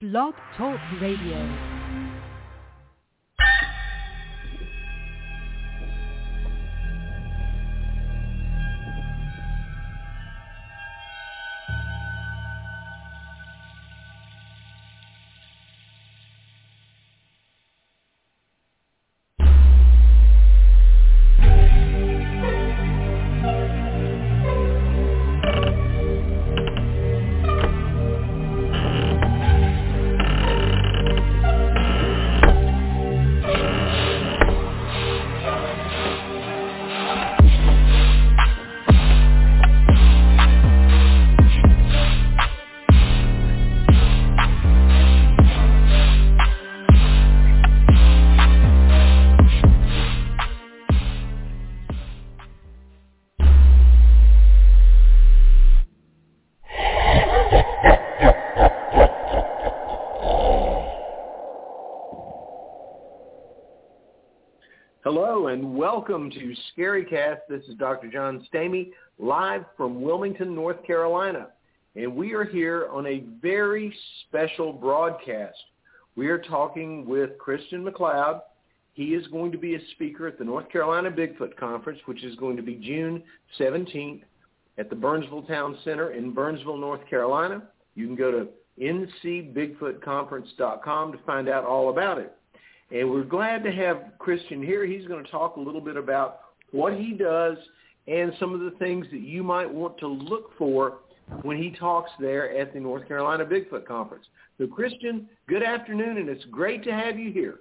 Blog Talk Radio. Hello and welcome to ScaryCast. This is Dr. John Stamey, live from Wilmington, North Carolina. And we are here on a very special broadcast. We are talking with Christian McLeod. He is going to be a speaker at the North Carolina Bigfoot Conference, which is going to be June 17th at the Burnsville Town Center in Burnsville, North Carolina. You can go to ncbigfootconference.com to find out all about it. And we're glad to have Christian here. He's going to talk a little bit about what he does and some of the things that you might want to look for when he talks there at the North Carolina Bigfoot Conference. So, Christian, good afternoon, and it's great to have you here.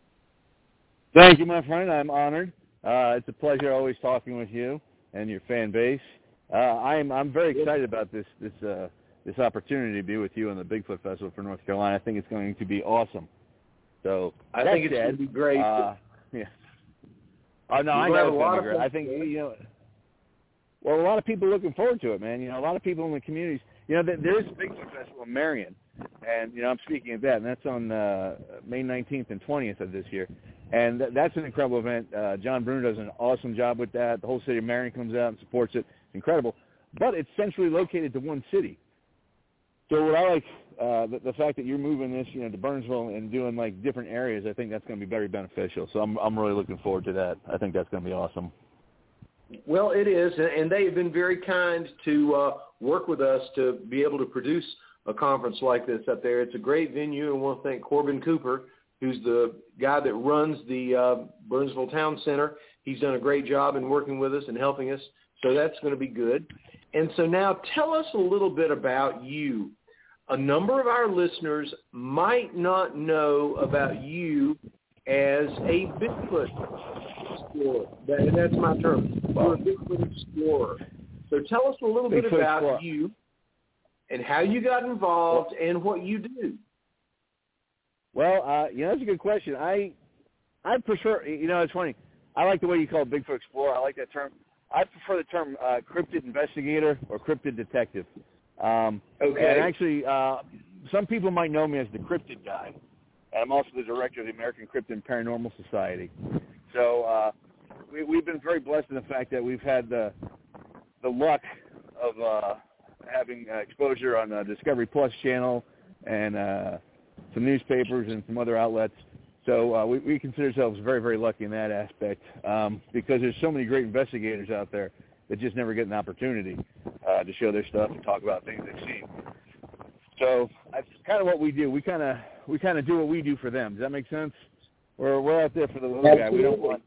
Thank you, my friend. I'm honored. It's a pleasure always talking with you and your fan base. I'm very excited about this opportunity to be with you on the Bigfoot Festival for North Carolina. I think it's going to be awesome. So I think it's going to be great. Yeah. Oh no, I know it's going to be great. I think well, a lot of people are looking forward to it, man. A lot of people in the communities. There is a Bigfoot Festival in Marion, and I'm speaking of that, and that's on May 19th and 20th of this year, and that's an incredible event. John Bruner does an awesome job with that. The whole city of Marion comes out and supports it. It's incredible, but it's centrally located to one city. So what I like, the fact that you're moving this, to Burnsville and doing like different areas, I think that's going to be very beneficial. So I'm really looking forward to that. I think that's going to be awesome. Well, it is, and they have been very kind to work with us to be able to produce a conference like this up there. It's a great venue, and I want to thank Corbin Cooper, who's the guy that runs the Burnsville Town Center. He's done a great job in working with us and helping us, so that's going to be good. And so now tell us a little bit about you. A number of our listeners might not know about you as a Bigfoot explorer. And that's my term. You're a Bigfoot explorer. So tell us a little bit about you and how you got involved and what you do. Well, that's a good question. I prefer, it's funny. I like the way you call it Bigfoot explorer. I like that term. I prefer the term cryptid investigator or cryptid detective. Okay. And actually, some people might know me as the cryptid guy. And I'm also the director of the American Cryptid and Paranormal Society. So we've been very blessed in the fact that we've had the luck of having exposure on the Discovery Plus channel and some newspapers and some other outlets. So we consider ourselves very, very lucky in that aspect because there's so many great investigators out there that just never get an opportunity to show their stuff and talk about things they've seen. So that's kind of what we do. We kind of do what we do for them. Does that make sense? We're out there for the little guy. We don't want,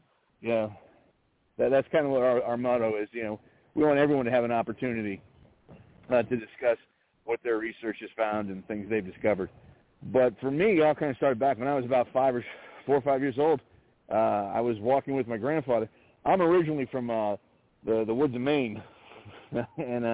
that's kind of what our motto is. We want everyone to have an opportunity to discuss what their research has found and things they've discovered. But for me, it all kind of started back when I was about 4 or 5 years old. I was walking with my grandfather. I'm originally from the woods of Maine, and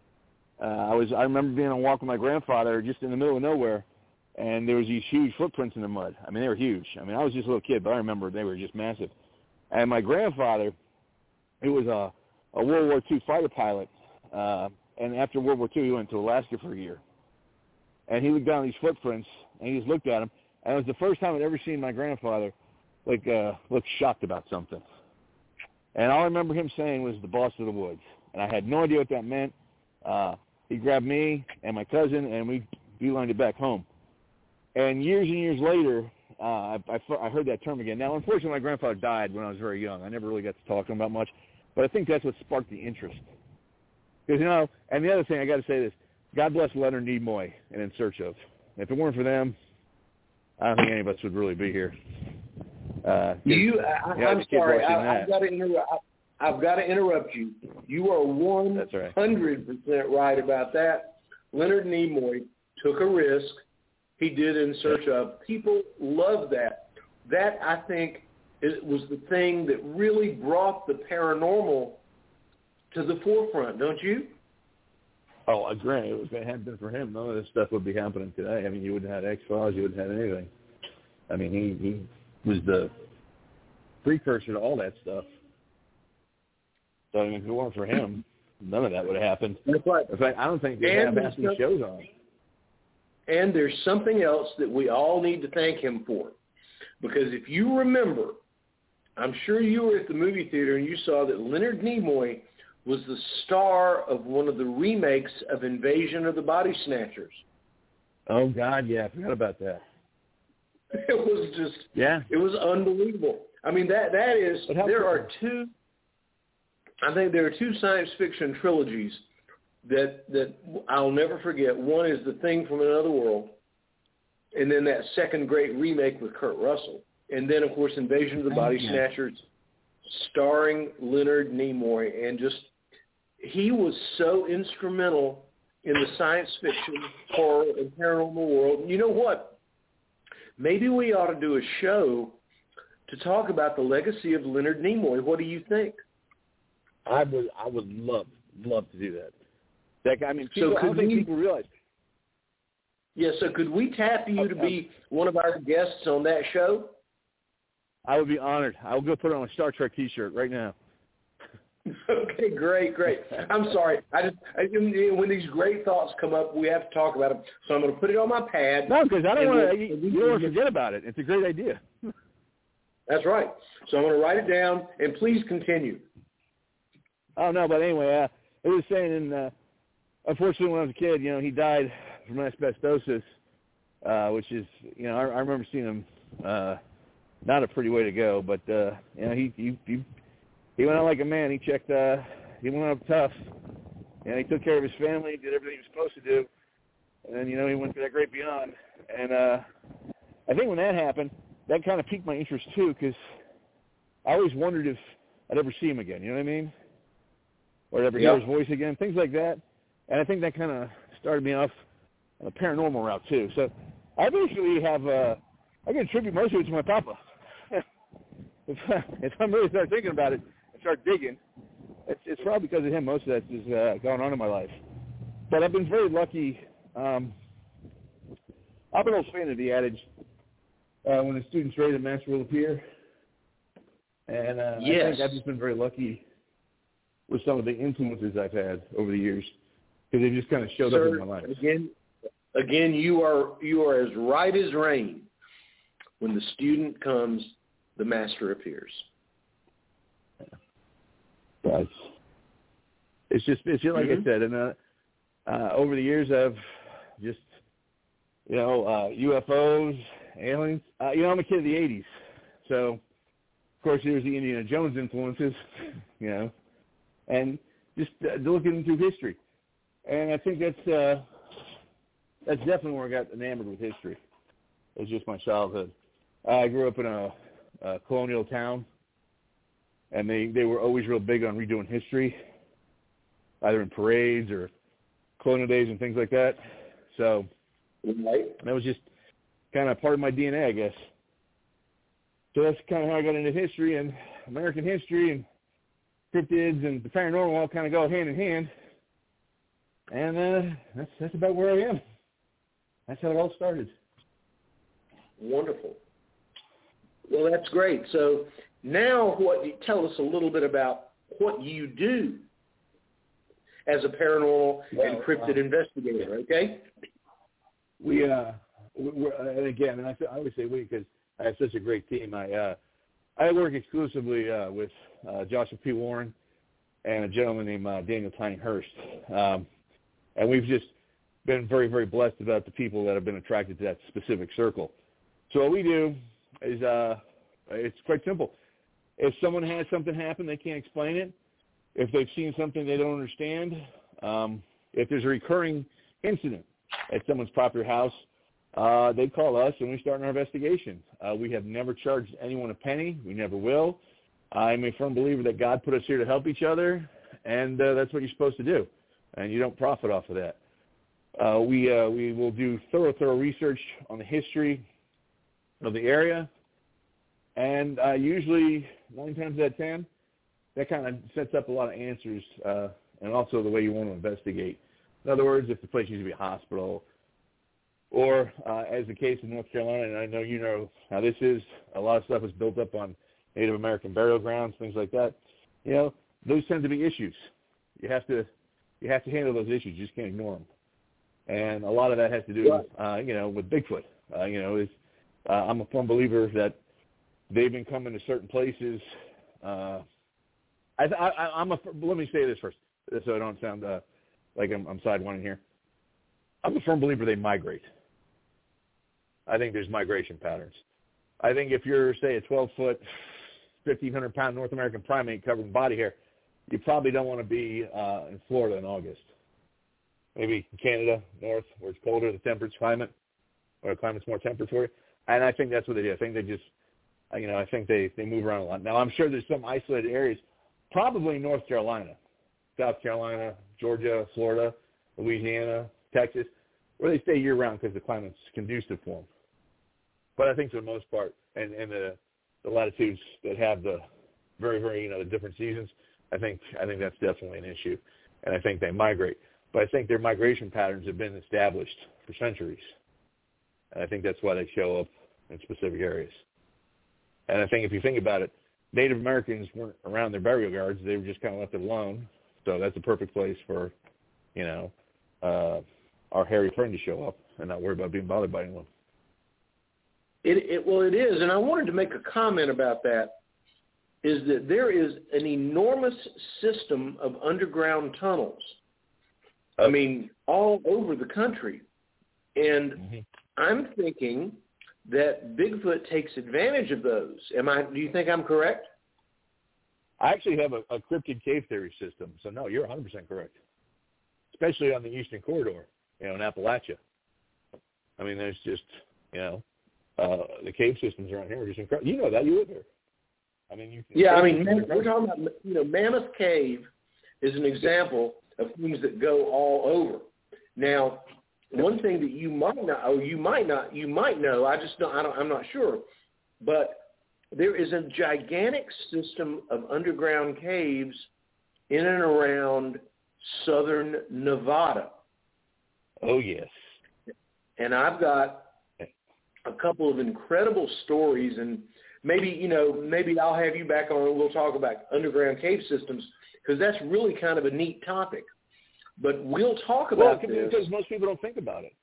I remember being on a walk with my grandfather just in the middle of nowhere, and there was these huge footprints in the mud. I mean, they were huge. I mean, I was just a little kid, but I remember they were just massive. And my grandfather, he was a World War II fighter pilot, and after World War II, he went to Alaska for a year. And he looked down these footprints, and he just looked at them, and it was the first time I'd ever seen my grandfather look shocked about something. And all I remember him saying was the boss of the woods. And I had no idea what that meant. He grabbed me and my cousin, and we beelined it back home. And years later, I heard that term again. Now, unfortunately, my grandfather died when I was very young. I never really got to talk to him about much, but I think that's what sparked the interest. Because, and the other thing, I got to say this, God bless Leonard Nimoy and In Search Of. If it weren't for them, I don't think any of us would really be here. I'm sorry, I've got to interrupt you. You are 100% right about that. Leonard Nimoy took a risk. He did In Search Of. People love that. That, I think, was the thing that really brought the paranormal to the forefront, don't you? Oh, I agree. If it hadn't been for him, none of this stuff would be happening today. I mean, you wouldn't have had X-Files. You wouldn't have had anything. I mean, he was the precursor to all that stuff. So, I mean, if it weren't for him, none of that would have happened. That's right. In fact, I don't think they'd have half these shows on. And there's something else that we all need to thank him for. Because if you remember, I'm sure you were at the movie theater and you saw that Leonard Nimoy was the star of one of the remakes of Invasion of the Body Snatchers. Oh, God, yeah, I forgot about that. It was just, it was unbelievable. I mean, there are two science fiction trilogies that I'll never forget. One is The Thing from Another World, and then that second great remake with Kurt Russell. And then, of course, Invasion of the Body Snatchers, starring Leonard Nimoy. And just, he was so instrumental in the science fiction, horror, and paranormal world. And you know what? Maybe we ought to do a show to talk about the legacy of Leonard Nimoy. What do you think? I would love to do that. That guy, I mean, people, I don't think people realize. Yeah, so could we tap you to be one of our guests on that show? I would be honored. I'll go put on a Star Trek T-shirt right now. Okay, great. I'm sorry. When these great thoughts come up, we have to talk about them. So I'm going to put it on my pad. No, because I don't want to. You don't want to forget about it. It's a great idea. That's right. So I'm going to write it down, and please continue. Oh no, but anyway, I was saying, unfortunately, when I was a kid, he died from asbestosis, which is, I remember seeing him. Not a pretty way to go, but he went out like a man. He checked. He went up tough, and he took care of his family. Did everything he was supposed to do, and then he went to that great beyond. And I think when that happened, that kind of piqued my interest too, because I always wondered if I'd ever see him again. You know what I mean? Or ever hear his voice again, things like that. And I think that kind of started me off on a paranormal route too. So I basically have I can attribute most of it to my papa. If I'm really start thinking about it and start digging, it's probably because of him. Most of that is going on in my life. But I've been very lucky. I'm an old fan of the adage, when the student's ready, the master will appear. And I think I've just been very lucky with some of the influences I've had over the years, because they've just kind of showed up in my life. Again, you are as right as rain. When the student comes, the master appears. Yeah. It's just like I said, and over the years I've just, UFOs, aliens. I'm a kid of the 80s, so of course there's the Indiana Jones influences, and just looking through history, and I think that's definitely where I got enamored with history. It was just my childhood. I grew up in a colonial town, and they were always real big on redoing history, either in parades or colonial days and things like that. So that was just kind of part of my DNA, I guess. So that's kind of how I got into history, and American history and cryptids and the paranormal all kind of go hand in hand. And that's about where I am. That's how it all started. Wonderful. Well, that's great. So now tell us a little bit about what you do as a paranormal and cryptid investigator, okay? We're, and again, and I always say we because I have such a great team. I work exclusively with Joshua P. Warren and a gentleman named Daniel Tiny Hurst. And we've just been very, very blessed about the people that have been attracted to that specific circle. So what we do is it's quite simple. If someone has something happen, they can't explain it. If they've seen something they don't understand, if there's a recurring incident at someone's property or house, they call us and we start our investigation. We have never charged anyone a penny. We never will. I'm a firm believer that God put us here to help each other, and that's what you're supposed to do, and you don't profit off of that. We will do thorough research on the history of the area, and usually 9 times out of 10, that kind of sets up a lot of answers and also the way you want to investigate. In other words, if the place used to be a hospital, or as the case in North Carolina, and I know you know how this is, a lot of stuff is built up on Native American burial grounds, things like that. You know, those tend to be issues. You have to handle those issues. You just can't ignore them. And a lot of that has to do, with Bigfoot. I'm a firm believer that they've been coming to certain places. Let me say this first, so I don't sound like I'm sidewinding here. I'm a firm believer they migrate. I think there's migration patterns. I think if you're, say, a 12-foot, 1,500-pound North American primate covered in body hair, you probably don't want to be in Florida in August. Maybe in Canada, north, where it's colder, the temperate climate, or the climate's more temperate for you. And I think that's what they do. I think they just, I think they move around a lot. Now, I'm sure there's some isolated areas, probably North Carolina, South Carolina, Georgia, Florida, Louisiana, Texas, where they stay year-round because the climate's conducive for them. But I think for the most part, and the latitudes that have the very, very, the different seasons, I think that's definitely an issue. And I think they migrate. But I think their migration patterns have been established for centuries. And I think that's why they show up in specific areas. And I think if you think about it, Native Americans weren't around their burial yards. They were just kind of left alone. So that's a perfect place for, our hairy friend to show up and not worry about being bothered by anyone. Well, it is. And I wanted to make a comment about that, is that there is an enormous system of underground tunnels. I mean, all over the country. And I'm thinking that Bigfoot takes advantage of those. Do you think I'm correct? I actually have a cryptid cave theory system. So, no, you're 100% correct, especially on the Eastern Corridor, in Appalachia. I mean, there's just, the cave systems around here are just incredible. You know that. You live here. I mean, we're talking about, Mammoth Cave is an example of things that go all over. Now, one thing that you might know, I'm not sure, but there is a gigantic system of underground caves in and around southern Nevada. Oh, yes. And I've got a couple of incredible stories, and maybe I'll have you back on and we'll talk about underground cave systems, because that's really kind of a neat topic. But we'll talk about this. Because most people don't think about it.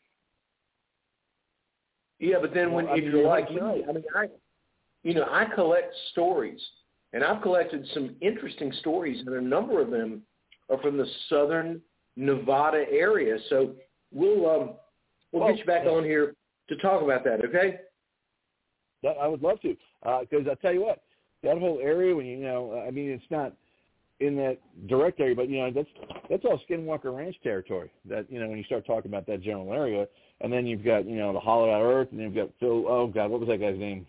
Yeah, but then if you're like me, I collect stories, and I've collected some interesting stories, and a number of them are from the southern Nevada area. So we'll get you back on here to talk about that, okay? I would love to, because I'll tell you what, that whole area, when it's not in that direct area, but that's all Skinwalker Ranch territory. That when you start talking about that general area, and then you've got the Hollowed Out Earth, and you've got Phil. Oh God, what was that guy's name?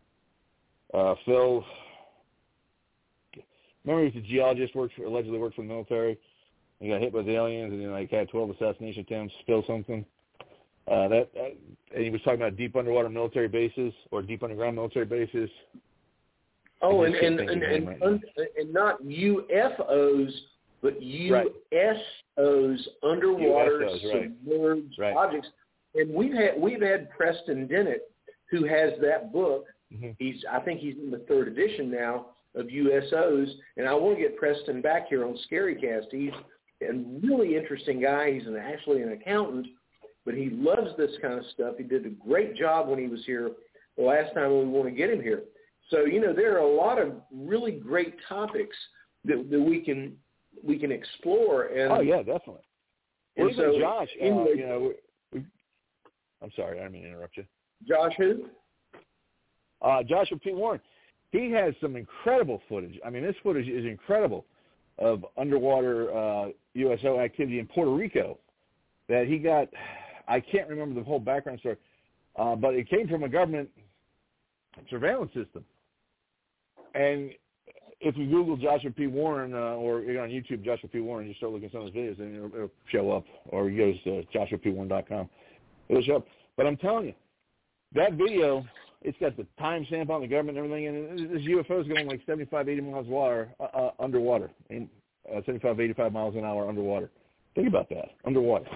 Phil. Remember, he was a geologist, allegedly worked for the military. He got hit by the aliens, and then had 12 assassination attempts. Phil something. And he was talking about deep underwater military bases or deep underground military bases. Oh, and not UFOs, but USOs, underwater submerged objects. And we've had Preston Dennett, who has that book. I think he's in the 3rd edition now of USOs, and I want to get Preston back here on Scarycast. He's a really interesting guy. He's actually an accountant, but he loves this kind of stuff. He did a great job when he was here the last time we want to get him here. So, there are a lot of really great topics that we can explore. And oh, yeah, definitely. Well, And so, Josh, anyway, I'm sorry, I didn't mean to interrupt you. Josh who? Joshua P. Warren. He has some incredible footage. I mean, this footage is incredible of underwater USO activity in Puerto Rico that he got. I can't remember the whole background story, but it came from a government surveillance system. And if you Google Joshua P. Warren or you're on YouTube, Joshua P. Warren, you start looking at some of his videos, and it'll show up. Or you go to JoshuaP.warren.com. It'll show up. But I'm telling you, that video, it's got the timestamp on the government and everything, and this UFO is going like 75, 80 miles underwater, 75, 85 miles an hour underwater. Think about that, underwater.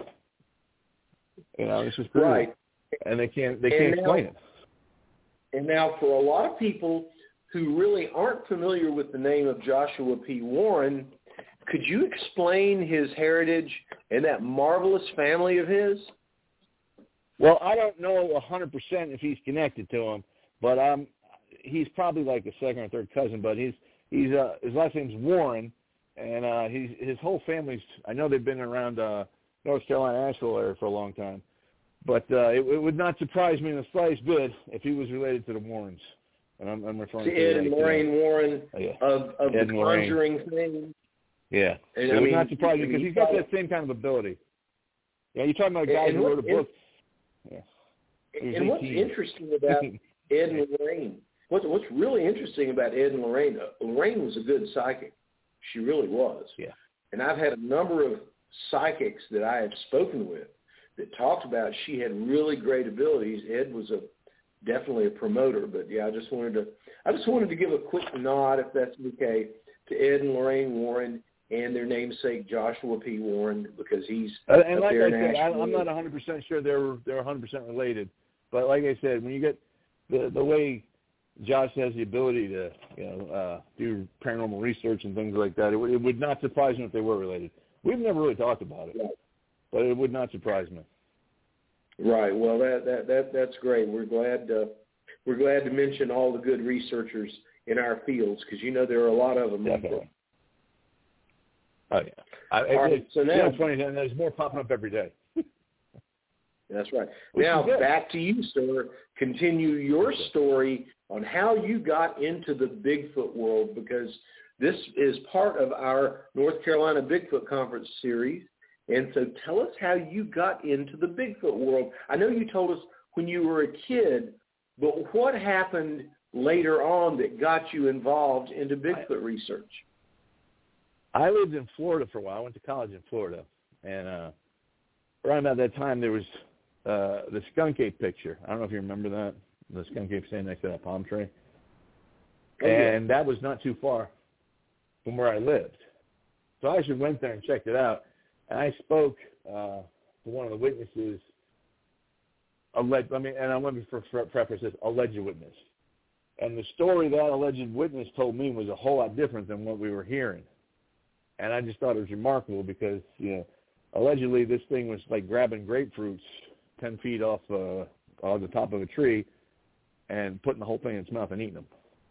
It's just brutal. Right. And they can't explain it. And now for a lot of people who really aren't familiar with the name of Joshua P. Warren, could you explain his heritage and that marvelous family of his? Well, I don't know 100% if he's connected to him, but he's probably like a second or third cousin. But he's his last name's Warren, and his whole family's. I know they've been around North Carolina, Asheville area for a long time, but it would not surprise me in the slightest bit if he was related to the Warrens. And I'm referring to Ed and Lorraine Warren of the Conjuring thing. Yeah, and it would not surprise me because he's got that same kind of ability. Yeah, you're talking about a guy who wrote a book. Yeah. And what's interesting about Ed and Lorraine, what's really interesting about Ed and Lorraine, Lorraine was a good psychic. She really was. Yeah. And I've had a number of psychics that I have spoken with that talked about she had really great abilities. Ed was definitely a promoter, but yeah, I just wanted to give a quick nod, if that's okay, to Ed and Lorraine Warren and their namesake Joshua P. Warren, because he's and like I said, I'm not 100% sure they're 100% related, but like I said, when you get the way Josh has the ability to do paranormal research and things like that, it would not surprise me if they were related. We've never really talked about it, but it would not surprise me. Right. Well, that's great. We're glad to mention all the good researchers in our fields because there are a lot of them. Definitely. Oh yeah. All right. So now it's funny, and there's more popping up every day. That's right. Now back to you, sir. Continue your story on how you got into the Bigfoot world, because this is part of our North Carolina Bigfoot Conference series. And so tell us how you got into the Bigfoot world. I know you told us when you were a kid, but what happened later on that got you involved into Bigfoot research? I lived in Florida for a while. I went to college in Florida. And around about that time, there was the skunk ape picture. I don't know if you remember that, the skunk ape standing next to that palm tree. And that was not too far from where I lived. So I actually went there and checked it out. And I spoke to one of the witnesses, and I want to preface this, alleged witness. And the story that alleged witness told me was a whole lot different than what we were hearing. And I just thought it was remarkable because, allegedly this thing was like grabbing grapefruits 10 feet off the top of a tree and putting the whole thing in its mouth and eating them.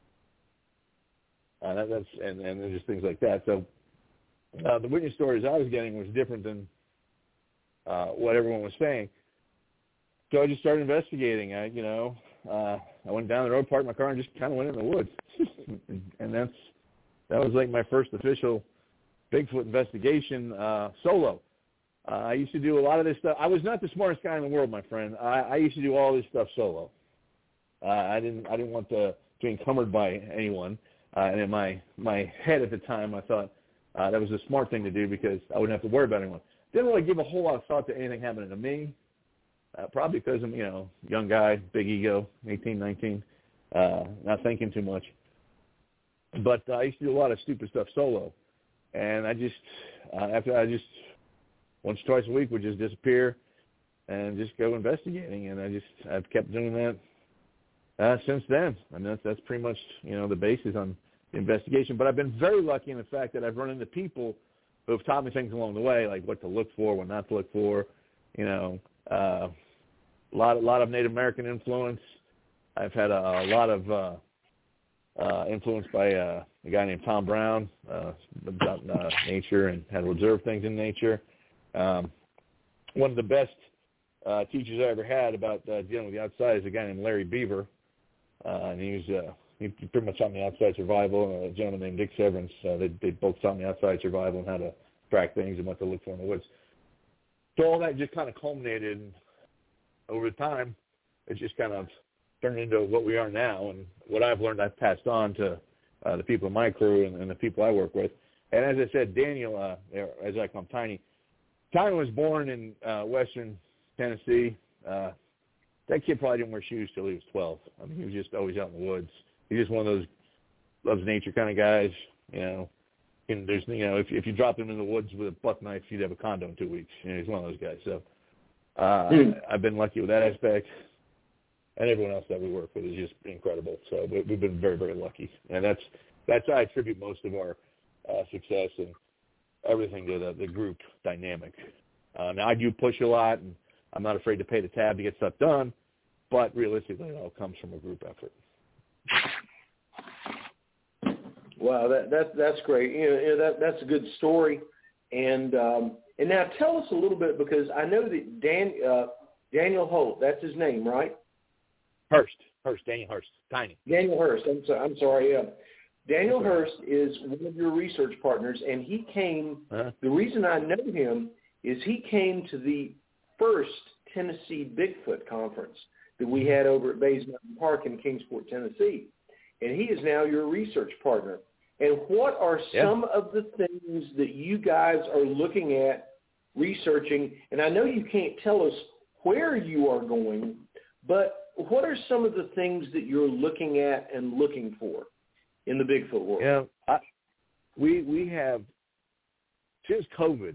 And there's just things like that. So the witness stories I was getting was different than what everyone was saying. So I just started investigating. I went down the road, parked my car, and just kind of went in the woods. And that was like my first official Bigfoot investigation solo. I used to do a lot of this stuff. I was not the smartest guy in the world, my friend. I used to do all this stuff solo. I didn't want to be encumbered by anyone. And in my head at the time, I thought that was a smart thing to do because I wouldn't have to worry about anyone. Didn't really give a whole lot of thought to anything happening to me. Probably because I'm, young guy, big ego, 18, 19, not thinking too much. But I used to do a lot of stupid stuff solo. And I just once or twice a week would just disappear and just go investigating. And I've kept doing that since then. I mean, that's pretty much, the basis on the investigation. But I've been very lucky in the fact that I've run into people who have taught me things along the way, like what to look for, what not to look for, a lot of Native American influence. I've had a lot of influenced by a guy named Tom Brown about nature and how to observe things in nature. one of the best teachers I ever had about dealing with the outside is a guy named Larry Beaver, and he pretty much taught me outside survival. And a gentleman named Dick Severance, they both taught me outside survival and how to track things and what to look for in the woods. So all that just kind of culminated, and over time, it just kind of turned into what we are now, and what I've learned I've passed on to the people in my crew and the people I work with. And as I said, Daniel, as I call him, Tiny was born in western Tennessee. That kid probably didn't wear shoes till he was 12. I mean, he was just always out in the woods. He's just one of those loves nature kind of guys, you know. And there's, you know, if you drop him in the woods with a buck knife, he'd have a condo in 2 weeks. You know, he's one of those guys. So I've been lucky with that aspect. And everyone else that we work with is just incredible. So we've been very, very lucky. And that's how I attribute most of our success and everything to the group dynamic. Now, I do push a lot, and I'm not afraid to pay the tab to get stuff done, but realistically, it all comes from a group effort. Wow, that's great. You know, that's a good story. And now tell us a little bit, because I know that Daniel Holt, that's his name, right? Daniel Hurst, Tiny. Daniel Hurst, I'm sorry, yeah. Daniel Hurst is one of your research partners, and he came, the reason I know him is he came to the first Tennessee Bigfoot conference that we had over at Bays Mountain Park in Kingsport, Tennessee. And he is now your research partner. And what are some of the things that you guys are looking at, researching? And I know you can't tell us where you are going, but what are some of the things that you're looking at and looking for in the Bigfoot world? Yeah, we have, since COVID,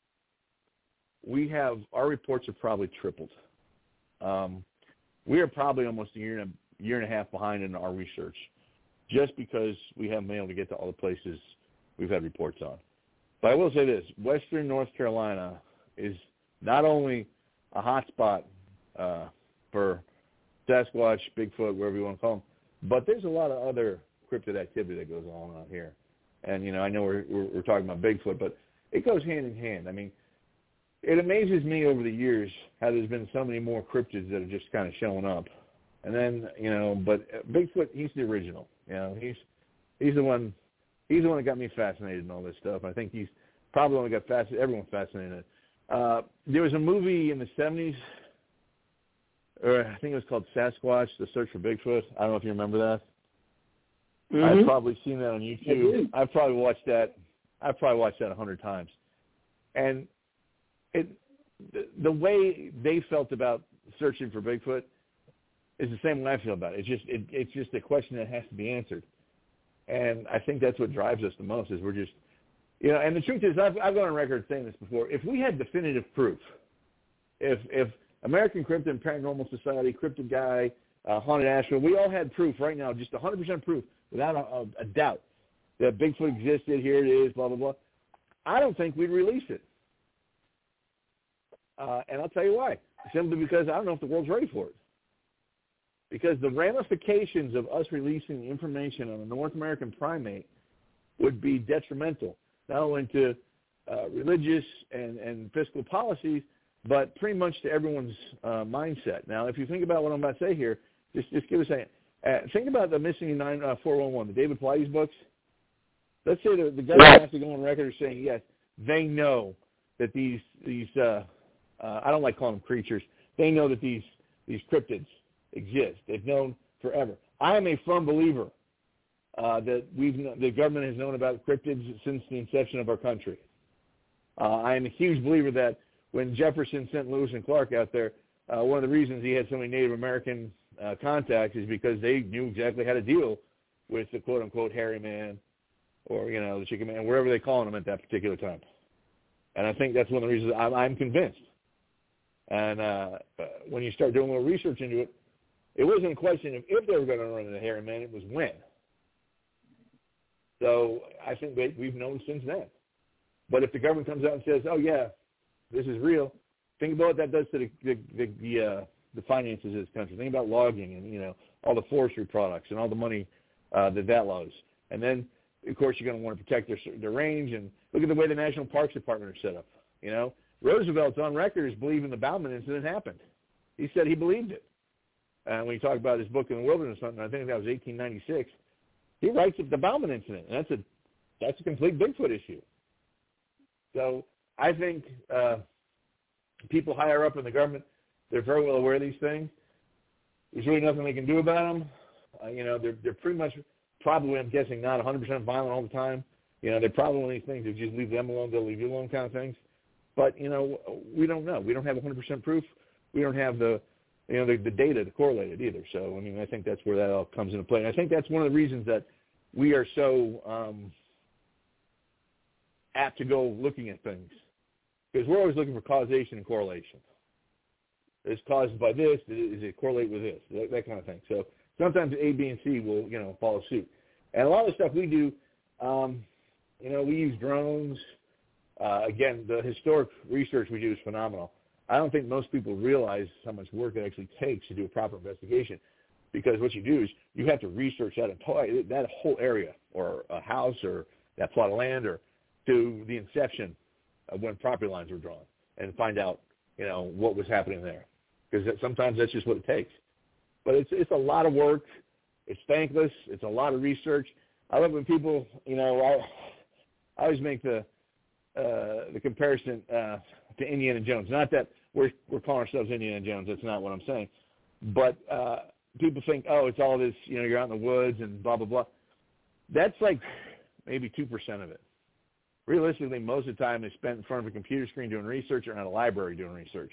our reports have probably tripled. We are probably almost a year and a half behind in our research, just because we haven't been able to get to all the places we've had reports on. But I will say this, Western North Carolina is not only a hot spot for Sasquatch, Bigfoot, wherever you want to call them, but there's a lot of other cryptid activity that goes on out here. And, you know, I know we're talking about Bigfoot, but it goes hand in hand. I mean, it amazes me over the years how there's been so many more cryptids that are just kind of showing up. And then, you know, but Bigfoot, he's the original. You know, he's the one that got me fascinated in all this stuff. I think he's probably the one that got everyone fascinated. There was a movie in the 70s, or I think it was called Sasquatch, The Search for Bigfoot. I don't know if you remember that. I've probably seen that on YouTube. I've probably watched that 100 times. And the way they felt about searching for Bigfoot is the same way I feel about it. It's just a question that has to be answered. And I think that's what drives us the most, is we're just, you know, and the truth is, I've gone on record saying this before, if we had definitive proof, if American Cryptid Paranormal Society, Cryptid Guy, Haunted Asheville, we all had proof right now, just 100% proof, without a doubt, that Bigfoot existed, here it is, blah, blah, blah, I don't think we'd release it. And I'll tell you why. Simply because I don't know if the world's ready for it. Because the ramifications of us releasing the information on a North American primate would be detrimental, not only to religious and fiscal policies, but pretty much to everyone's mindset. Now, if you think about what I'm about to say here, just give us a second. Think about the Missing 411, the David Pilates books. Let's say the government has to go on record as saying, yes, they know that these I don't like calling them creatures, they know that these cryptids exist. They've known forever. I am a firm believer that the government has known about cryptids since the inception of our country. I am a huge believer that when Jefferson sent Lewis and Clark out there, one of the reasons he had so many Native American contacts is because they knew exactly how to deal with the quote-unquote hairy man or, you know, the chicken man, wherever they're calling him at that particular time. And I think that's one of the reasons I'm convinced. And when you start doing a little research into it, it wasn't a question of if they were going to run into the hairy man, it was when. So I think we've known since then. But if the government comes out and says, oh, yeah, this is real, think about what that does to the finances of this country. Think about logging and, you know, all the forestry products and all the money that loads. And then, of course, you're going to want to protect their range. And look at the way the National Parks Department are set up. You know, Roosevelt's on record as believing the Bauman incident happened. He said he believed it. And when he talked about his book In the Wilderness, something, I think that was 1896, he writes of the Bauman incident, and that's a complete Bigfoot issue. So I think people higher up in the government, they're very well aware of these things. There's really nothing they can do about them. They're pretty much probably, I'm guessing, not 100% violent all the time. They're probably one of these things, if you just leave them alone, they'll leave you alone kind of things. But, we don't know. We don't have 100% proof. We don't have the data to correlate it either. So, I think that's where that all comes into play. And I think that's one of the reasons that we are so apt to go looking at things. Because we're always looking for causation and correlation. It's caused by this. Does it correlate with this? That kind of thing. So sometimes A, B, and C will, follow suit. And a lot of the stuff we do, we use drones. Again, the historic research we do is phenomenal. I don't think most people realize how much work it actually takes to do a proper investigation, because what you do is you have to research that whole area or a house or that plot of land or to the inception of when property lines were drawn and find out, what was happening there, because sometimes that's just what it takes. But it's a lot of work. It's thankless. It's a lot of research. I love when people, I always make the comparison to Indiana Jones. Not that we're calling ourselves Indiana Jones. That's not what I'm saying. But people think, it's all this, you're out in the woods and blah, blah, blah. That's like maybe 2% of it. Realistically, most of the time is spent in front of a computer screen doing research or in a library doing research.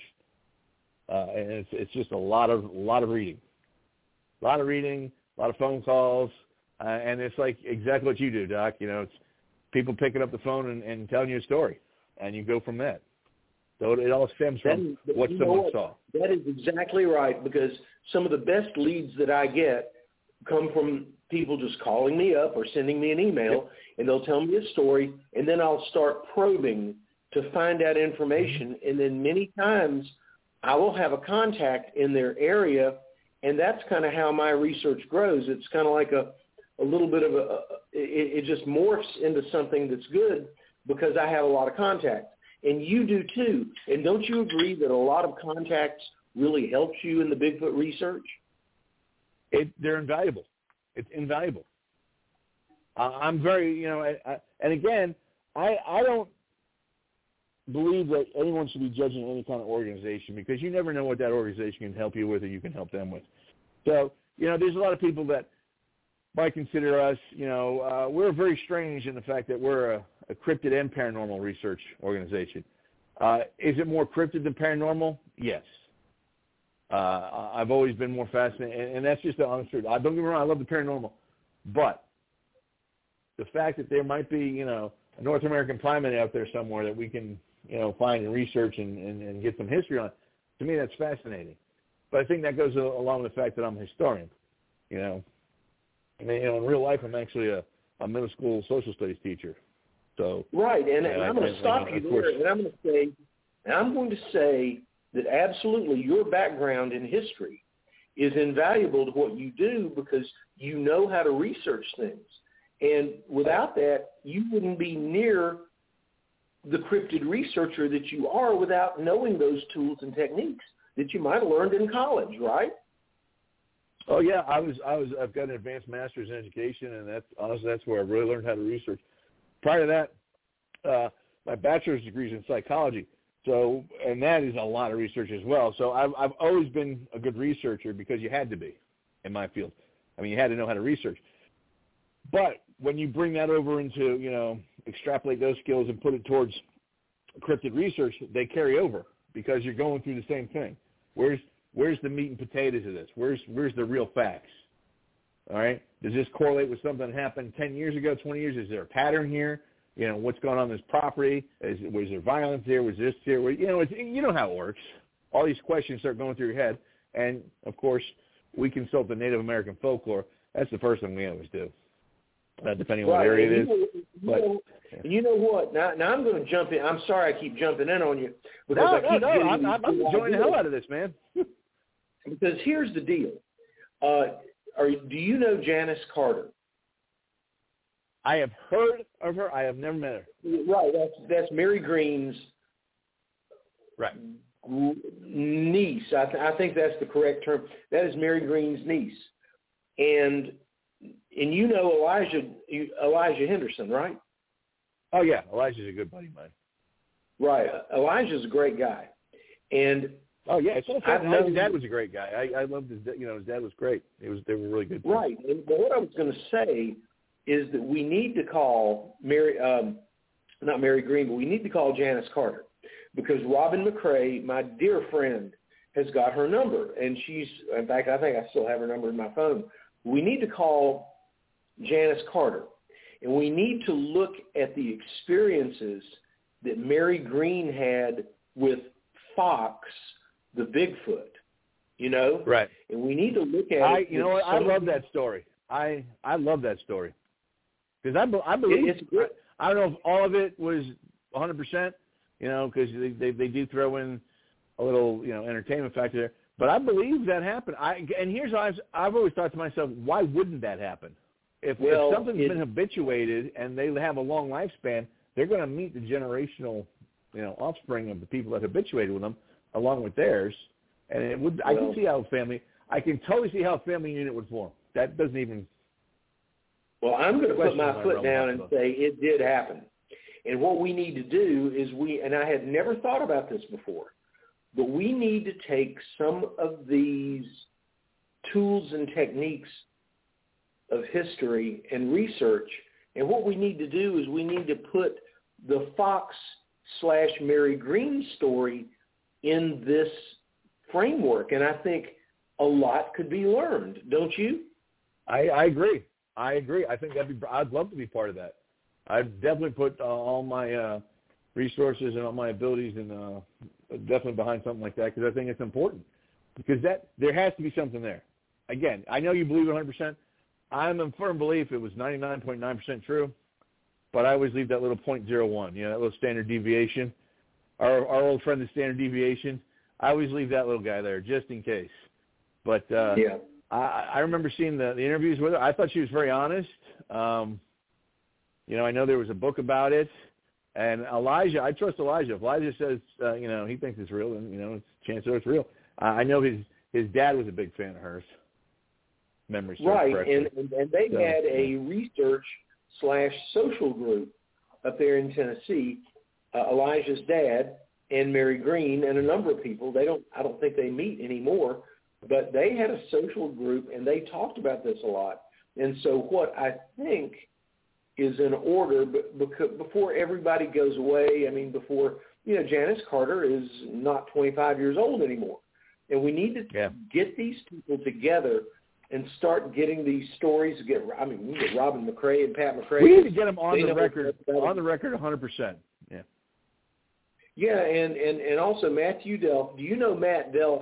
And it's just a lot of reading. A lot of reading, a lot of phone calls, and it's like exactly what you do, Doc. It's people picking up the phone and telling you a story, and you go from that. So it all stems from what someone saw. That is exactly right, because some of the best leads that I get come from people just calling me up or sending me an email, and they'll tell me a story, and then I'll start probing to find out information, and then many times I will have a contact in their area, and that's kind of how my research grows. It's kind of like a little bit of it just morphs into something that's good because I have a lot of contacts. And you do too. And don't you agree that a lot of contacts really helps you in the Bigfoot research? They're invaluable. It's invaluable. I'm very, and again, I don't believe that anyone should be judging any kind of organization, because you never know what that organization can help you with or you can help them with. So, there's a lot of people that might consider us, we're very strange in the fact that we're a cryptid and paranormal research organization. Is it more cryptid than paranormal? Yes. I've always been more fascinated, and that's just the honest truth. Don't get me wrong, I love the paranormal, but the fact that there might be, a North American primate out there somewhere that we can, find and research and get some history on, to me that's fascinating. But I think that goes along with the fact that I'm a historian, in real life I'm actually a middle school social studies teacher. So right, and I'm going to stop you there, and I'm going to say that absolutely your background in history is invaluable to what you do, because you know how to research things. And without that, you wouldn't be near the cryptid researcher that you are without knowing those tools and techniques that you might have learned in college, right? Oh yeah, I've got an advanced master's in education, and that's where I really learned how to research. Prior to that, my bachelor's degree is in psychology. So, and that is a lot of research as well. So I've always been a good researcher, because you had to be in my field. You had to know how to research. But when you bring that over into, extrapolate those skills and put it towards cryptid research, they carry over, because you're going through the same thing. Where's the meat and potatoes of this? Where's the real facts? All right? Does this correlate with something that happened 10 years ago, 20 years? Is there a pattern here? What's going on in this property? Was there violence here? Was this here? You know how it works. All these questions start going through your head. And, of course, we consult the Native American folklore. That's the first thing we always do, depending on what area it is. You know what? Now I'm going to jump in. I'm sorry I keep jumping in on you. I'm enjoying the hell out of this, man. Because here's the deal. Do you know Janice Carter? I have heard of her. I have never met her. Right. That's Mary Green's Right. niece. I think that's the correct term. That is Mary Green's niece. And you know Elijah Henderson, right? Oh, yeah. Elijah's a good buddy of mine. Right. Elijah's a great guy. And oh, yeah. His dad was a great guy. I loved his dad was great. They were really good. Right. But what I was going to say is that we need to call not Mary Green, but we need to call Janice Carter, because Robin McCrae, my dear friend, has got her number. And in fact, I think I still have her number in my phone. We need to call Janice Carter, and we need to look at the experiences that Mary Green had with Fox, the Bigfoot, Right. And we need to look at it. You know what? I love that story. I love that story. Because I believe, I don't know if all of it was 100%, because they do throw in a little, entertainment factor there. But I believe that happened. And here's how I've always thought to myself, why wouldn't that happen? If something's been habituated and they have a long lifespan, they're going to meet the generational, offspring of the people that habituated with them, along with theirs. And it would. I can see how I can totally see how a family unit would form. That doesn't even. Well, I'm going to put my foot down and say it did happen. And what we need to do is and I had never thought about this before, but we need to take some of these tools and techniques of history and research, and what we need to do is we need to put the Fox/Mary Green story in this framework, and I think a lot could be learned, don't you? I agree. I think I'd love to be part of that. I'd definitely put all my resources and all my abilities and definitely behind something like that, because I think it's important. Because there has to be something there. Again, I know you believe it 100%. I'm in firm belief it was 99.9% true, but I always leave that little 0.01, that little standard deviation. Our old friend, the standard deviation, I always leave that little guy there just in case. But yeah. I remember seeing the interviews with her. I thought she was very honest. I know there was a book about it. And Elijah, I trust Elijah. If Elijah says, he thinks it's real, then, chances are it's real. I know his dad was a big fan of hers. Memory serves right, correctly. and they had a research/social group up there in Tennessee. Elijah's dad and Mary Green and a number of people. I don't think they meet anymore, but they had a social group and they talked about this a lot. And so what I think is in order, but before everybody goes away, before Janice Carter is not 25 years old anymore, and we need to get these people together and start getting these stories. We get Robin McCrae and Pat McCrae. We need to get them on the record 100%. Yeah. Yeah, and also Matthew Delph. Do you know Matt Delph?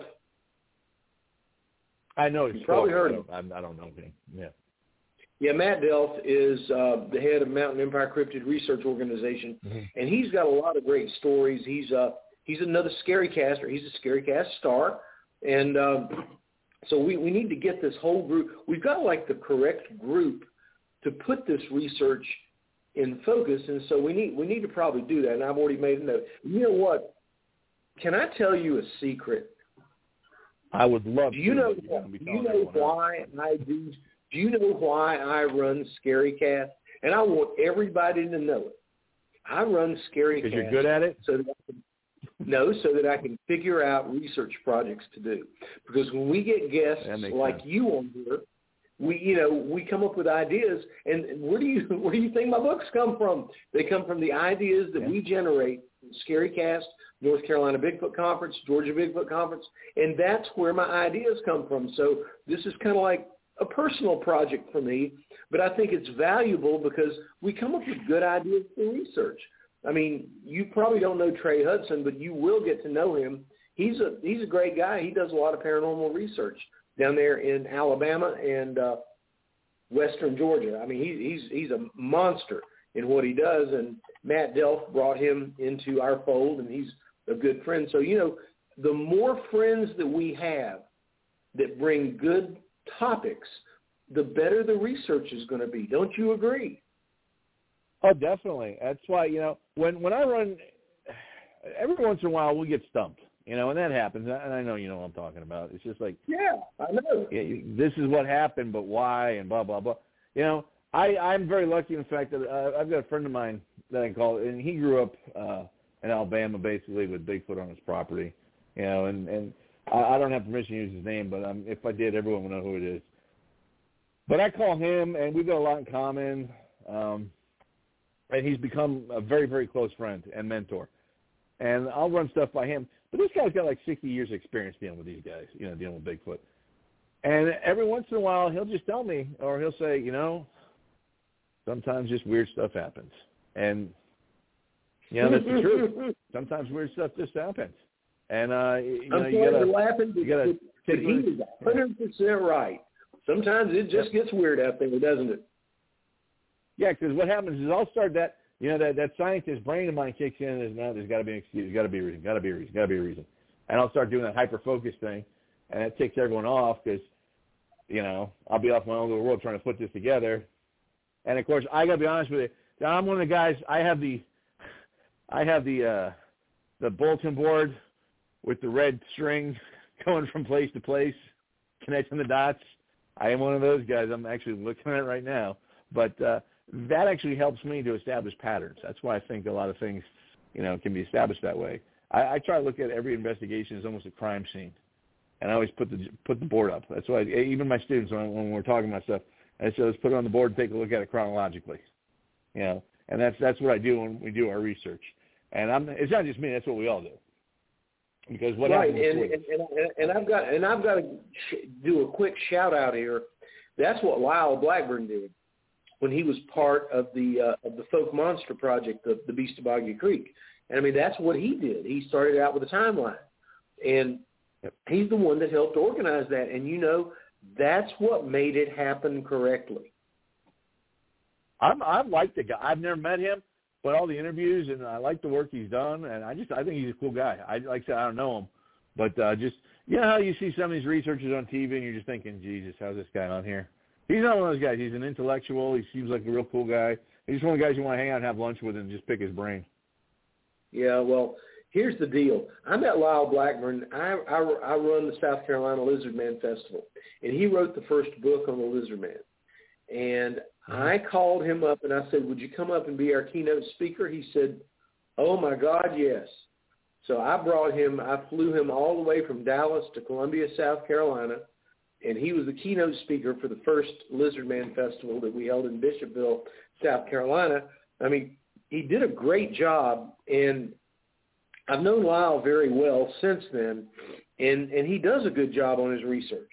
I know. You probably heard him. I don't know him. Yeah. Yeah, Matt Delph is the head of Mountain Empire Cryptid Research Organization, and he's got a lot of great stories. He's another Scarycaster. He's a Scarycast star, and so we need to get this whole group. We've got the correct group to put this research in focus, and so we need to probably do that. And I've already made a note. You know what? Can I tell you a secret? I would love to. Do you know why I do? Do you know why I run Scarycast? And I want everybody to know it. I run Scarycast because you're good at it. So that I can figure out research projects to do. Because when we get guests like you on here, we come up with ideas. And where do you think my books come from? They come from the ideas that we generate from Scarycast, North Carolina Bigfoot Conference, Georgia Bigfoot Conference, and that's where my ideas come from. So this is kind of like a personal project for me, but I think it's valuable because we come up with good ideas for research. You probably don't know Trey Hudson, but you will get to know him. He's a great guy. He does a lot of paranormal research down there in Alabama and western Georgia. He's a monster in what he does, and Matt Delph brought him into our fold, and he's a good friend. So, the more friends that we have that bring good topics, the better the research is going to be. Don't you agree? Oh, definitely. That's why, when I run, every once in a while we'll get stumped, and that happens. And I know you know what I'm talking about. It's just like, yeah, I know. This is what happened, but why, and blah, blah, blah. I'm very lucky in the fact that I've got a friend of mine that I call, and he grew up in Alabama basically with Bigfoot on his property, and I don't have permission to use his name, but if I did, everyone would know who it is. But I call him, and we've got a lot in common, and he's become a very, very close friend and mentor. And I'll run stuff by him. But this guy's got like 60 years of experience dealing with these guys, dealing with Bigfoot. And every once in a while, he'll just tell me, or he'll say, sometimes just weird stuff happens. And, that's the truth. Sometimes weird stuff just happens. And, you got to take he is 100% right. Sometimes it just gets weird out there, doesn't it? Yeah, because what happens is I'll start that, that scientist brain of mine kicks in and there's got to be an excuse, got to be a reason. And I'll start doing that hyper-focus thing, and that takes everyone off because, I'll be off my own little world trying to put this together. And, of course, I got to be honest with you, I'm one of the guys, I have the bulletin board with the red string going from place to place, connecting the dots. I am one of those guys. I'm actually looking at it right now. But that actually helps me to establish patterns. That's why I think a lot of things, can be established that way. I try to look at every investigation as almost a crime scene. And I always put the board up. That's why even my students, when we're talking about stuff, I say, let's put it on the board and take a look at it chronologically. And that's what I do when we do our research. And it's not just me. That's what we all do. Because what happens? And I've got to do a quick shout out here. That's what Lyle Blackburn did when he was part of the Folk Monster Project, the Beast of Boggy Creek. And I mean, that's what he did. He started out with a timeline, and he's the one that helped organize that. And that's what made it happen correctly. I like the guy. I've never met him, but all the interviews, and I like the work he's done, and I think he's a cool guy. Like I said, I don't know him, but just how you see some of these researchers on TV, and you're just thinking, Jesus, how's this guy on here? He's not one of those guys. He's an intellectual. He seems like a real cool guy. He's one of the guys you want to hang out and have lunch with and just pick his brain. Yeah, well, here's the deal. I met Lyle Blackburn. I run the South Carolina Lizard Man Festival, and he wrote the first book on the Lizard Man. And I called him up, and I said, would you come up and be our keynote speaker? He said, oh, my God, yes. So I flew him all the way from Dallas to Columbia, South Carolina, and he was the keynote speaker for the first Lizard Man Festival that we held in Bishopville, South Carolina. I mean, he did a great job, and I've known Lyle very well since then, and he does a good job on his research.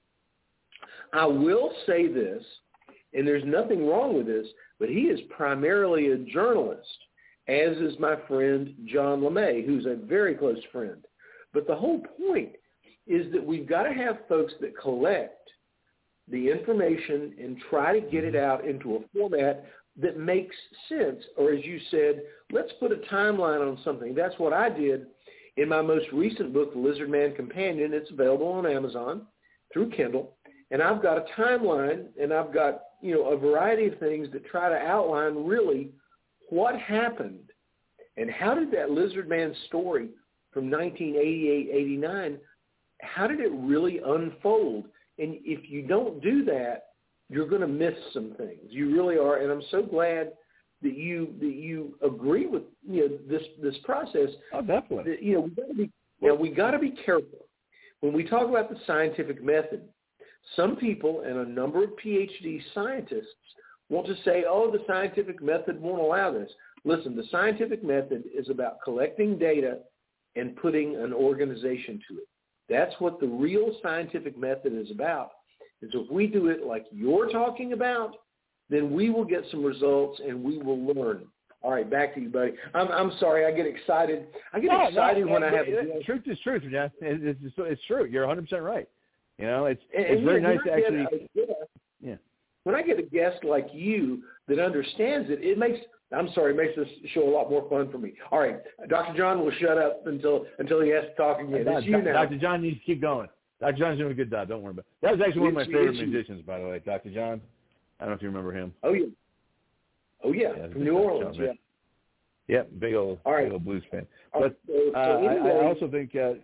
I will say this, and there's nothing wrong with this, but he is primarily a journalist, as is my friend John LeMay, who's a very close friend. But the whole point is that we've got to have folks that collect the information and try to get it out into a format that makes sense. Or as you said, let's put a timeline on something. That's what I did in my most recent book, The Lizard Man Companion. It's available on Amazon through Kindle. And I've got a timeline, and I've got, a variety of things that try to outline really what happened and how did that Lizard Man story from 1988-89, how did it really unfold? And if you don't do that, you're going to miss some things. You really are. And I'm so glad that you agree with this process. Oh, definitely. That, we got to be careful when we talk about the scientific method. Some people and a number of PhD scientists want to say, oh, the scientific method won't allow this. Listen, the scientific method is about collecting data and putting an organization to it. That's what the real scientific method is about. And so if we do it like you're talking about, then we will get some results and we will learn. All right, back to you, buddy. I'm sorry, I get excited. When I have a truth is truth, Jeff. It's true. You're 100% right. It's very nice to actually. When I get a guest like you that understands it, it makes this show a lot more fun for me. All right, Dr. John will shut up until he has to talk again. It's you now. Dr. John needs to keep going. Dr. John's doing a good job. Don't worry about it. That was actually one of my favorite musicians, by the way, Dr. John. I don't know if you remember him. Oh, yeah. From New Orleans, yeah. Yep, big old Blues fan. But anyway, I also think, yeah.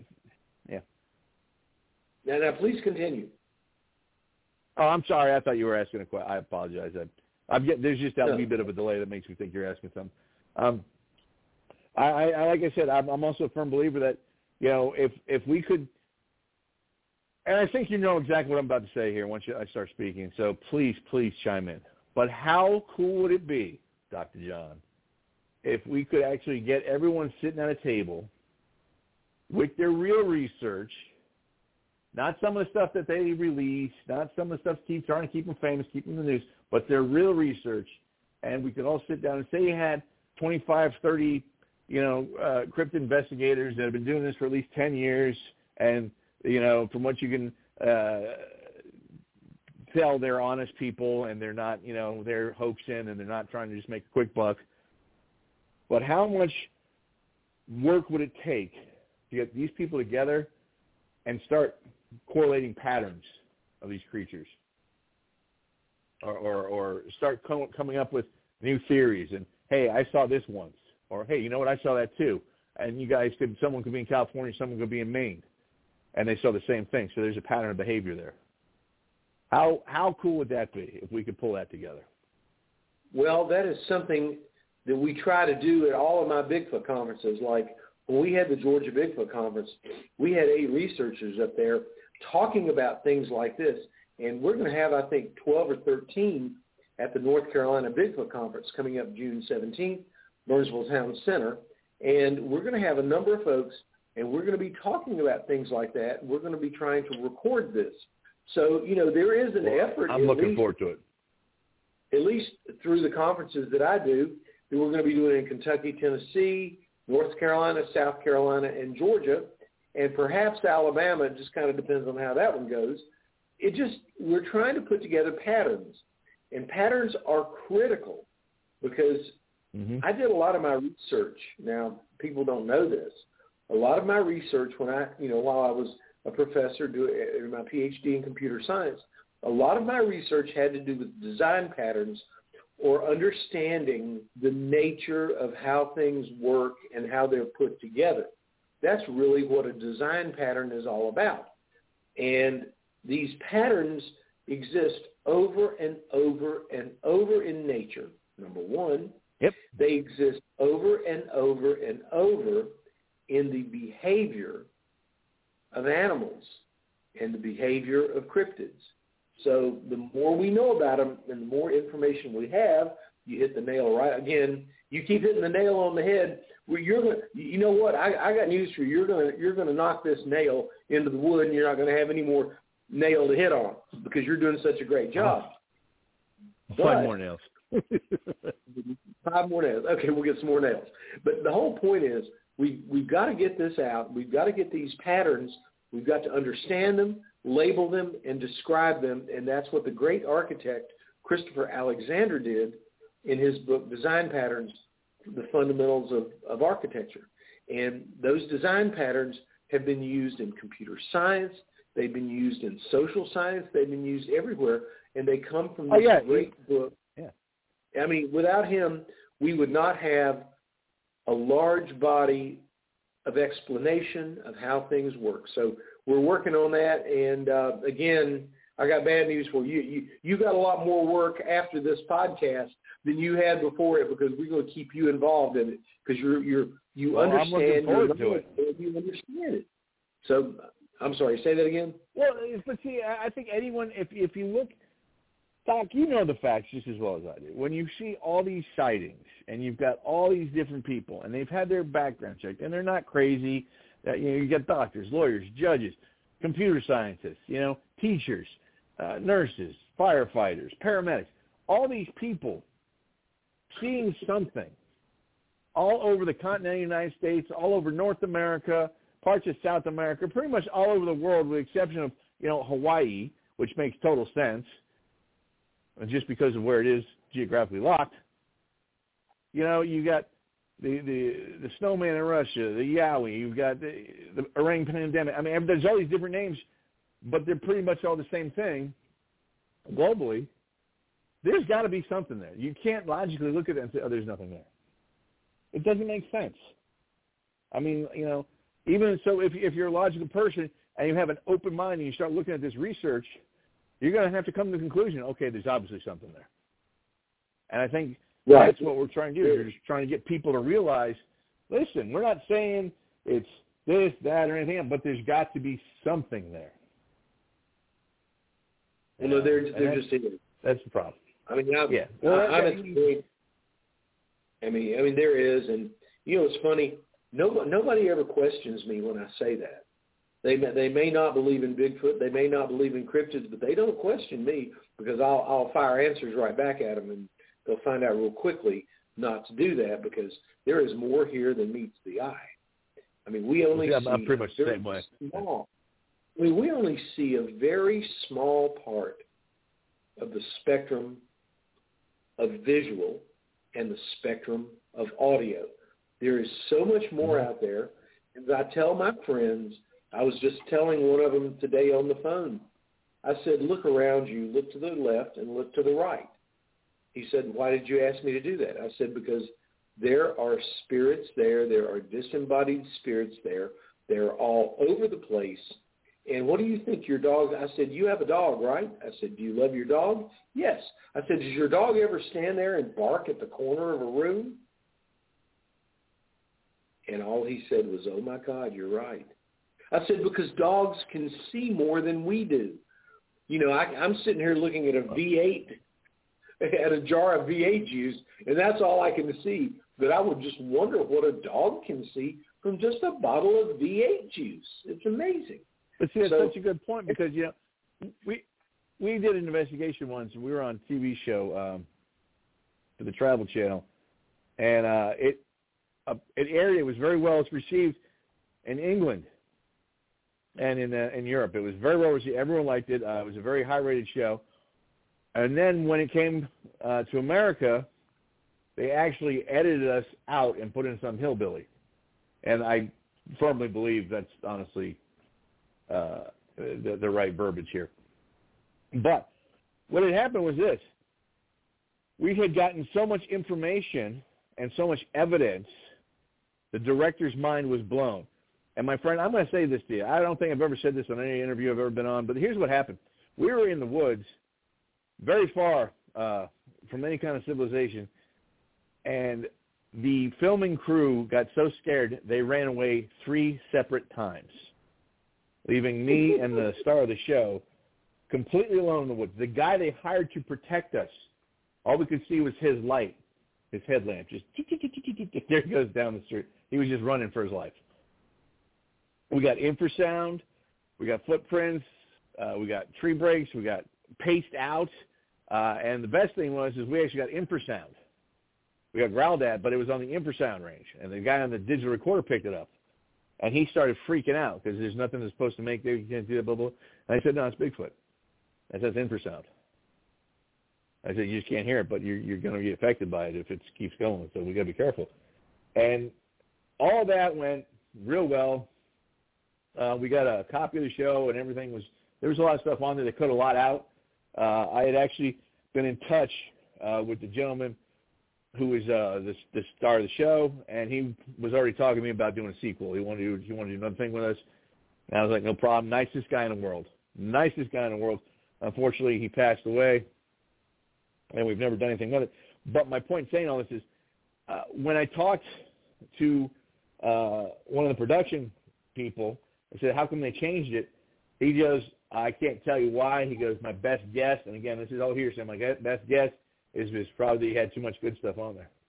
Now, please continue. Oh, I'm sorry. I thought you were asking a question. I apologize. There's just that wee bit of a delay that makes me think you're asking something. I like I said, I'm also a firm believer that, if we could, and I think you know exactly what I'm about to say here once I start speaking, so please chime in. But how cool would it be, Dr. John, if we could actually get everyone sitting at a table with their real research, not some of the stuff that they release, not some of the stuff trying to keep them famous, keep them in the news, but their real research, and we could all sit down and say you had 25, 30, cryptid investigators that have been doing this for at least 10 years, and, from what you can tell, they're honest people, and they're not, they're hoaxing, and they're not trying to just make a quick buck. But how much work would it take to get these people together and start correlating patterns of these creatures, or start coming up with new theories? And, hey, I saw this once, or, hey, you know what, I saw that too. And someone could be in California, someone could be in Maine, and they saw the same thing. So there's a pattern of behavior there. How cool would that be if we could pull that together? Well, that is something that we try to do at all of my Bigfoot conferences. Like when we had the Georgia Bigfoot Conference, we had 8 researchers up there talking about things like this. And we're going to have, I think, 12 or 13 at the North Carolina Bigfoot Conference coming up June 17th, Burnsville Town Center. And we're going to have a number of folks, and we're going to be talking about things like that. We're going to be trying to record this. So, there is an effort. I'm looking forward to it. At least through the conferences that I do, that we're going to be doing in Kentucky, Tennessee, North Carolina, South Carolina, and Georgia, and perhaps Alabama. It just kind of depends on how that one goes. We're trying to put together patterns, and patterns are critical because I did a lot of my research. Now, people don't know this. A lot of my research while I was a professor doing my PhD in computer science, a lot of my research had to do with design patterns or understanding the nature of how things work and how they're put together. That's really what a design pattern is all about. And these patterns exist over and over and over in nature, number one. Yep. They exist over and over and over in the behavior of animals and the behavior of cryptids. So the more we know about them and the more information we have, you hit the nail right. Again, you keep hitting the nail on the head. Well, you know what? I got news for you. You're gonna knock this nail into the wood, and you're not going to have any more nail to hit on because you're doing such a great job. 5 more nails. 5 more nails. Okay, we'll get some more nails. But the whole point is we've got to get this out. We've got to get these patterns. We've got to understand them, label them, and describe them. And that's what the great architect Christopher Alexander did in his book, Design Patterns, The Fundamentals of Architecture. And those design patterns have been used in computer science. They've been used in social science. They've been used everywhere. And they come from this great book. Yeah. I mean, without him, we would not have a large body of explanation of how things work. So we're working on that. And, again, I got bad news for you. You got a lot more work after this podcast than you had before it because we're going to keep you involved in it because you understand. I'm looking forward to it. You understand it. So I'm sorry, say that again? Well, but see, I think anyone, if you look, Doc, you know the facts just as well as I do. When you see all these sightings and you've got all these different people and they've had their background checked and they're not crazy, you got doctors, lawyers, judges, computer scientists, teachers, nurses, firefighters, paramedics, all these people seeing something all over the continental United States, all over North America, parts of South America, pretty much all over the world with the exception of, Hawaii, which makes total sense, just because of where it is geographically locked. You got the snowman in Russia, the Yowie, you've got the orang pandemic. I mean, there's all these different names, but they're pretty much all the same thing globally. There's got to be something there. You can't logically look at it and say, oh, there's nothing there. It doesn't make sense. I mean, even so, if you're a logical person and you have an open mind and you start looking at this research, you're going to have to come to the conclusion, okay, there's obviously something there. And I think that's what we're trying to do. We're just trying to get people to realize, listen, we're not saying it's this, that, or anything else, but there's got to be something there. Well, there just is. That's the problem. I mean, there is, and it's funny. Nobody ever questions me when I say that. They may not believe in Bigfoot, they may not believe in cryptids, but they don't question me because I'll fire answers right back at them, and they'll find out real quickly not to do that because there is more here than meets the eye. I mean, we only see I'm pretty much the same way. Small. I mean, we only see a very small part of the spectrum of visual and the spectrum of audio. There is so much more out there. As I tell my friends, I was just telling one of them today on the phone, I said, look around you, look to the left and look to the right. He said, why did you ask me to do that? I said, because there are spirits there. There are disembodied spirits there. They're all over the place. And what do you think your dog, I said, you have a dog, right? I said, do you love your dog? Yes. I said, does your dog ever stand there and bark at the corner of a room? And all he said was, oh, my God, you're right. I said, because dogs can see more than we do. I'm sitting here looking at a V8, at a jar of V8 juice, and that's all I can see. But I would just wonder what a dog can see from just a bottle of V8 juice. It's amazing. But see, that's such a good point because, we did an investigation once. We were on a TV show for the Travel Channel, and an area was very well received in England and in Europe. It was very well received. Everyone liked it. It was a very high-rated show. And then when it came to America, they actually edited us out and put in some hillbilly. And I firmly believe that's honestly the right verbiage here. But what had happened was this. We had gotten so much information and so much evidence, the director's mind was blown. And my friend, I'm going to say this to you. I don't think I've ever said this on any interview I've ever been on, but here's what happened. We were in the woods, very far from any kind of civilization, and the filming crew got so scared they ran away 3 separate times, leaving me and the star of the show completely alone in the woods. The guy they hired to protect us, all we could see was his light, his headlamp. Just there he goes down the street. He was just running for his life. We got infrasound. We got footprints. We got tree breaks. We got paced out. And the best thing is we actually got infrasound. We got Growldat, but it was on the infrasound range. And the guy on the digital recorder picked it up. And he started freaking out because there's nothing that's supposed to make there. You can't do that, blah, blah. And I said, no, it's Bigfoot. I said, it's infrasound. I said, you just can't hear it, but you're going to get affected by it if it keeps going. So we got to be careful. And all that went real well. We got a copy of the show, and everything was – there was a lot of stuff on there that cut a lot out. I had actually been in touch with the gentleman who was the star of the show, and he was already talking to me about doing a sequel. He wanted to do another thing with us. And I was like, no problem. Nicest guy in the world. Nicest guy in the world. Unfortunately, he passed away, and we've never done anything with it. But my point in saying all this is when I talked to one of the production people, I said, how come they changed it? He goes, I can't tell you why. He goes, my best guess, and again, this is all hearsay, my best guess is probably he had too much good stuff on there.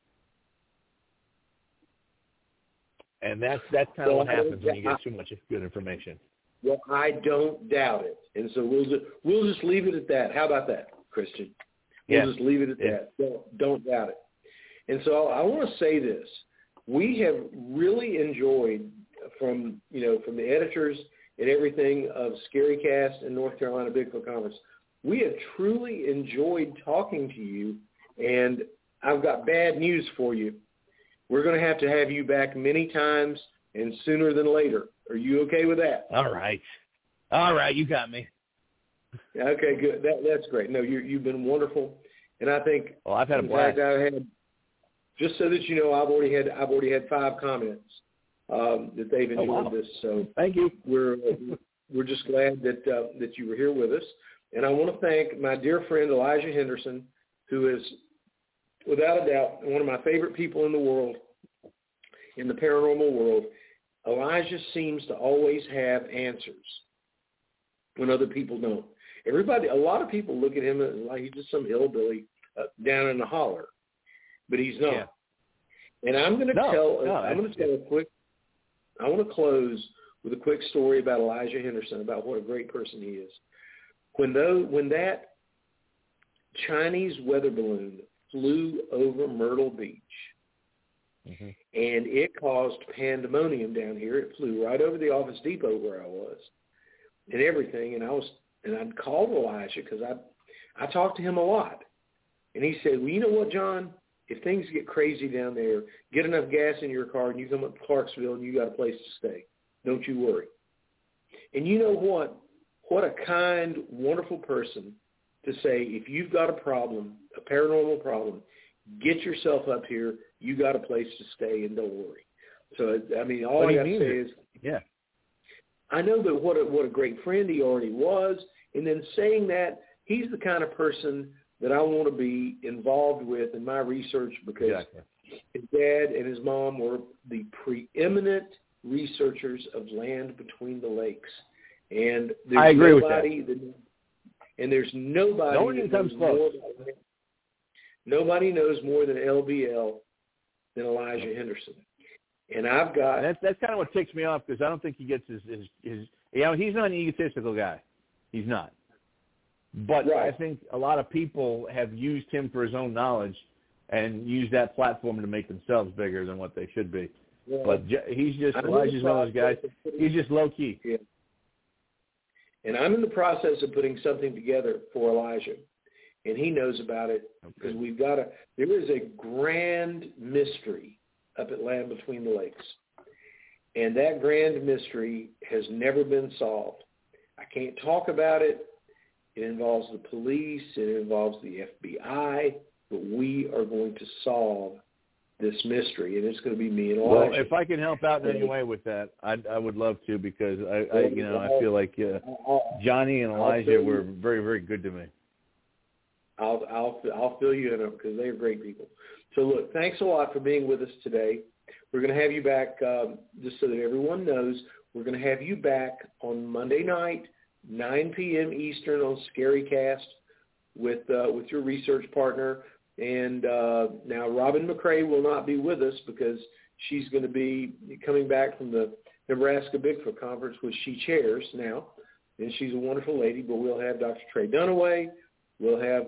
And that's kind of what happens when you get too much good information. Well, I don't doubt it. And so we'll just leave it at that. How about that, Christian? We'll just leave it at that. Don't doubt it. And so I want to say this. We have really enjoyed from the editors and everything of ScaryCast and North Carolina Bigfoot Conference, we have truly enjoyed talking to you, and I've got bad news for you. We're going to have you back many times and sooner than later. Are you okay with that? All right, you got me. Okay, good. That's great. No, you've been wonderful, and I think I've had a blast. I had just so that you know, I've already had 5 comments that they've enjoyed this. So thank you. We're just glad that you were here with us. And I want to thank my dear friend Elijah Henderson, who is, without a doubt, one of my favorite people in the world, in the paranormal world. Elijah seems to always have answers when other people don't. A lot of people look at him like he's just some hillbilly down in the holler, but he's not. Yeah. And I'm going to I want to close with a quick story about Elijah Henderson, about what a great person he is. When that Chinese weather balloon flew over Myrtle Beach, and it caused pandemonium down here. It flew right over the Office Depot where I was, and everything. And I called Elijah because I talked to him a lot, and he said, "Well, you know what, John? If things get crazy down there, get enough gas in your car, and you come up to Clarksville, and you got a place to stay. Don't you worry." And you know what? What a kind, wonderful person to say, if you've got a problem, a paranormal problem, get yourself up here. You got a place to stay, and don't worry. So, I mean, all I got to say is, yeah, I know that what a great friend he already was, and then saying that, he's the kind of person that I want to be involved with in my research, because his dad and his mom were the preeminent researchers of land between the lakes. And there's I agree with that. And there's nobody. No one even comes close. Nobody knows more than LBL than Elijah Henderson. And I've got. That's kind of what ticks me off, because I don't think he gets his he's not an egotistical guy. He's not. But right. I think a lot of people have used him for his own knowledge and used that platform to make themselves bigger than what they should be. Yeah. But Elijah's one of those guys. He's just low key. Yeah. And I'm in the process of putting something together for Elijah, and he knows about it, because there is a grand mystery up at Land Between the Lakes, and that grand mystery has never been solved. I can't talk about it. It involves the police. It involves the FBI, but we are going to solve this mystery, and it's going to be me and Elijah. Well, if I can help out in any way with that, I would love to, because I feel like Johnny and Elijah were very, very good to me. I'll fill you in, because they are great people. So look, thanks a lot for being with us today. We're going to have you back, just so that everyone knows, we're going to have you back on Monday night, 9 p.m. Eastern on Scarycast with your research partner. And now Robin McCrae will not be with us, because she's going to be coming back from the Nebraska Bigfoot Conference, which she chairs now. And she's a wonderful lady. But we'll have Dr. Trey Dunaway. We'll have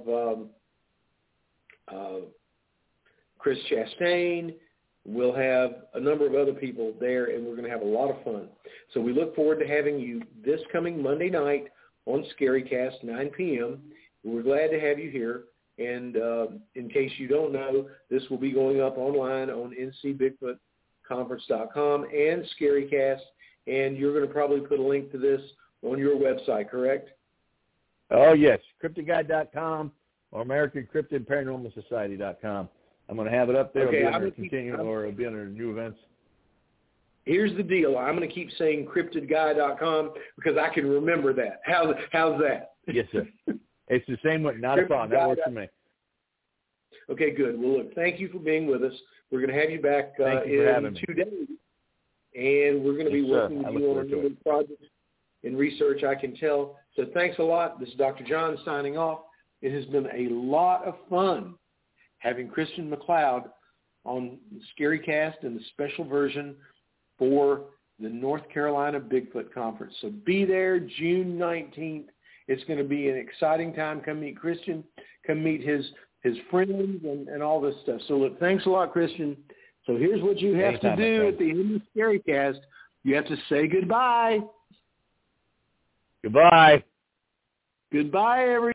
Chris Chastain. We'll have a number of other people there, and we're going to have a lot of fun. So we look forward to having you this coming Monday night on Scarycast, 9 p.m. We're glad to have you here. And in case you don't know, this will be going up online on ncbigfootconference.com and Scarycast, and you're going to probably put a link to this on your website, correct? Oh, yes, cryptidguide.com or AmericanCryptidParanormalSociety.com. I'm going to have it up there. Okay, it'll be under new events. Here's the deal. I'm going to keep saying cryptidguy.com, because I can remember that. How's that? Yes, sir. It's the same way. Not a problem. That works for me. Okay, good. Well, look, thank you for being with us. We're going to have you back in 2 days, and we're going to be working with you on a new project and research, I can tell. So thanks a lot. This is Dr. John signing off. It has been a lot of fun having Christian McLeod on Scarycast and the special version for the North Carolina Bigfoot Conference. So be there June 19th. It's going to be an exciting time. Come meet Christian. Come meet his friends and all this stuff. So, look, thanks a lot, Christian. So here's what you have to do at the end of Scarycast. You have to say goodbye. Goodbye. Goodbye, everyone.